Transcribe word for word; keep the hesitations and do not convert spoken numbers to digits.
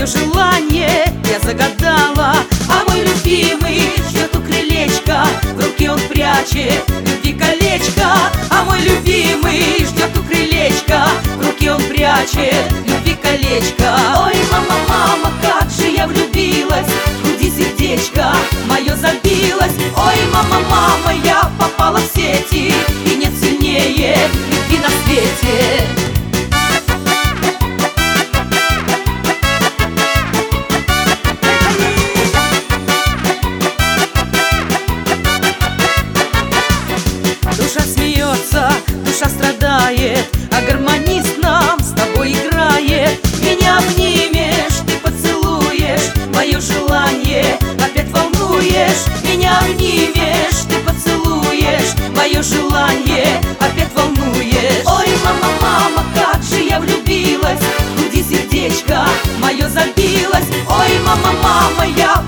мое желание я загадала. А мой любимый ждет у крылечка, в руке он прячет любви колечко. А мой любимый ждет у крылечка, в руке он прячет любви колечко. Ой, мама, мама, как же я влюбилась, в груди сердечко мое забилось. Ой, мама, мама, я попала в сети, и нет сильнее любви на свете. Душа смеется, душа страдает, а гармонист нам с тобой играет. Меня обнимешь, ты поцелуешь, мое желание опять волнуешь. Меня обнимешь, ты поцелуешь, мое желание опять волнуешь. Ой, мама, мама, как же я влюбилась, в груди сердечко мое забилось. Ой, мама, мама, я